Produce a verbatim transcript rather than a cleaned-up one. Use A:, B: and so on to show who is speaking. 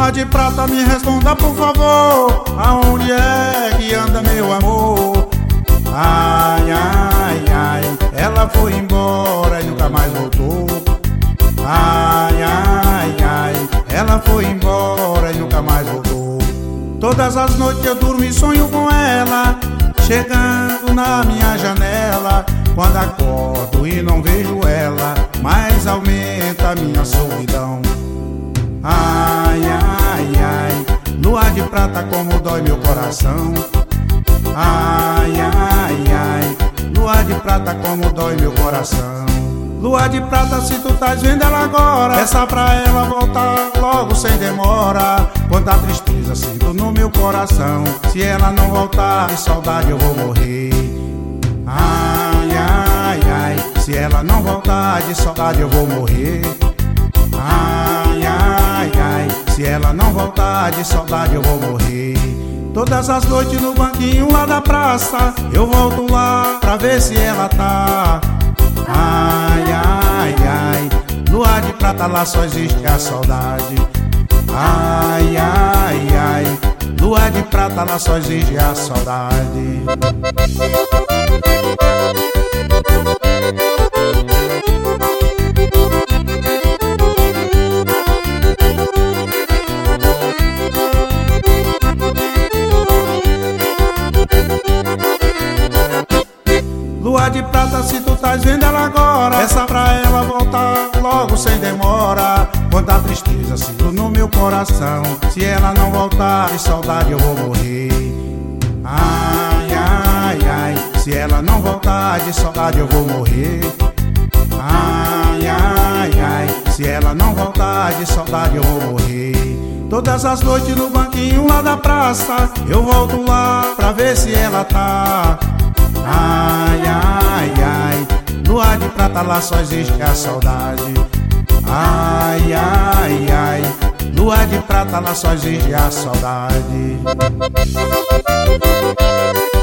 A: Lua de prata, me responda por favor, aonde é que anda meu amor? Ai, ai, ai, ela foi embora e nunca mais voltou. Ai, ai, ai, ela foi embora e nunca mais voltou. Todas as noites eu durmo e sonho com ela, chegando na minha janela. Quando acordo e não vejo ela, mais aumenta a minha solidão. Ai, ai, ai, lua de prata, como dói meu coração. Ai, ai, ai, lua de prata, como dói meu coração. Lua de prata, se tu estás vendo ela agora, peça pra ela voltar logo sem demora. Quanta tristeza sinto no meu coração, se ela não voltar, de saudade eu vou morrer. Ai, ai, ai, se ela não voltar, de saudade eu vou morrer. Ai, ai, ai, se ela não voltar, de saudade eu vou morrer. Todas as noites no banquinho lá da praça, eu volto lá pra ver se ela tá. Ai, ai, ai, lua de prata, lá só existe a saudade. Ai, ai, ai, lua de prata, lá só existe a saudade. Lua de prata, se tu estás vendo ela agora, peça pra ela voltar logo sem demora. Quanta tristeza sinto no meu coração, se ela não voltar, de saudade eu vou morrer. Ai, ai, ai, se ela não voltar, de saudade eu vou morrer. Ai, ai, ai, se ela não voltar, de saudade eu vou morrer. Todas as noites no banquinho lá da praça, eu volto lá pra ver se ela tá. Ai, ai, ai, lua de prata, lá só existe a saudade. Ai, ai, ai, lua de prata, lá só existe a saudade.